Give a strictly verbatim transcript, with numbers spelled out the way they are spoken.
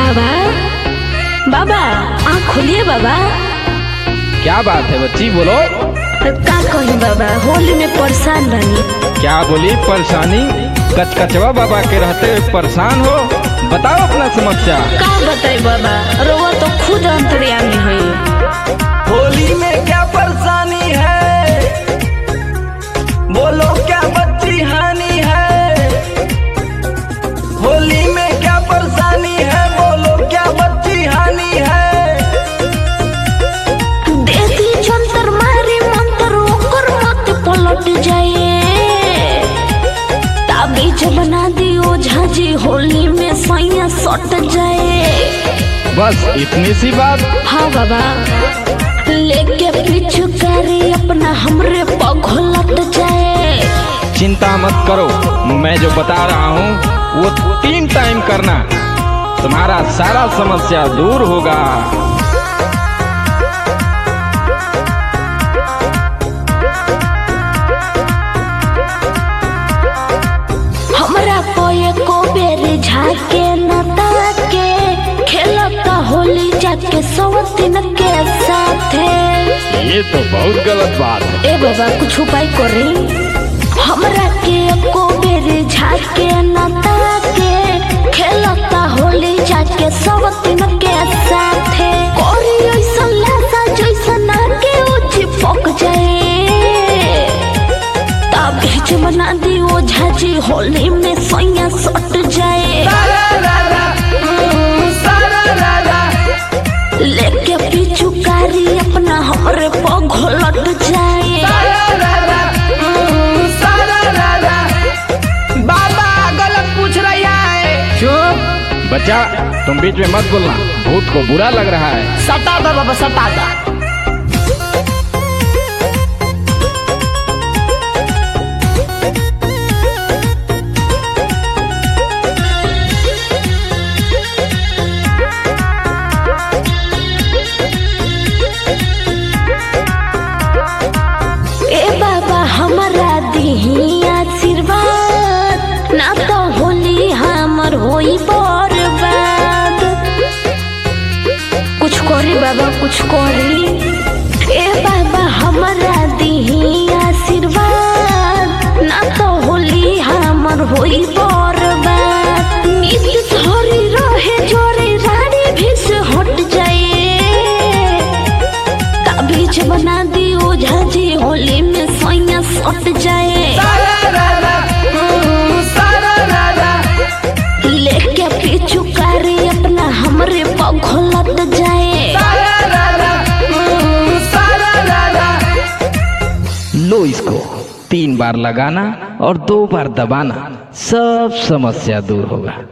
बाबा बाबा आँख खोलिए बाबा। क्या बात है बच्ची, बोलो। का कहीं बाबा, होली में परेशान बनी। क्या बोली परेशानी? कचकचवा बाबा के रहते परेशान हो? बताओ अपना समस्या। का बताई बाबा, रोवा तो खुद अंतर्यामी है। होली में क्या परेशानी है, बोलो क्या बच्ची हानि है। होली में क्या परेशानी है, बोलो क्या बच्ची हानि है। देती जंतर मारी मंतर ओकर मत पलट जाए। ताबीज बना दियो झाजी, होली में सैया सट जाए। बस इतनी सी बात? हाँ बाबा, लेके पिचकारी अपना हमरे पघलट जाए। चिंता मत करो, मैं जो बता रहा हूँ वो तीन टाइम करना, तुम्हारा सारा समस्या दूर होगा। हमरा कोई को बेरी झाके न ताके, खेलता होली जाके सवतीन के साथे। ये तो बहुत गलत बात है। ए बाबा कुछ उपाय करी। हमरा के को बेरी झाके न ताके, खेलता होली जाके सवतीन के साथे। कोरी ऐसा लासा जैसा ना के उची पक जाए। ताबीज बना दियो झाजी, होली में सैया सट जाए। लेके पिचुकारी अपना हमरे पघलट जाए। बाबा गलत पूछ रही है। चुप बच्चा, तुम बीच में मत बोलना, भूत को बुरा लग रहा है। सता दो बाबा, सता दो। आशीर्वाद ना तो होली हमर होई बर्बाद। कुछ करी बाबा, कुछ करी। ए बाबा हमरा दीही आशीर्वाद, ना तो होली हमर होई बर्बाद। नीति धरी रहे जोरे रानी भी से हट जाए। ताबीज बना दियो झाजी, होली में सैया सट जाए। लेके पिचुकारी अपना हमरे पघलट जाए। लो इसको तीन बार लगाना और दो बार दबाना, सब समस्या दूर होगा।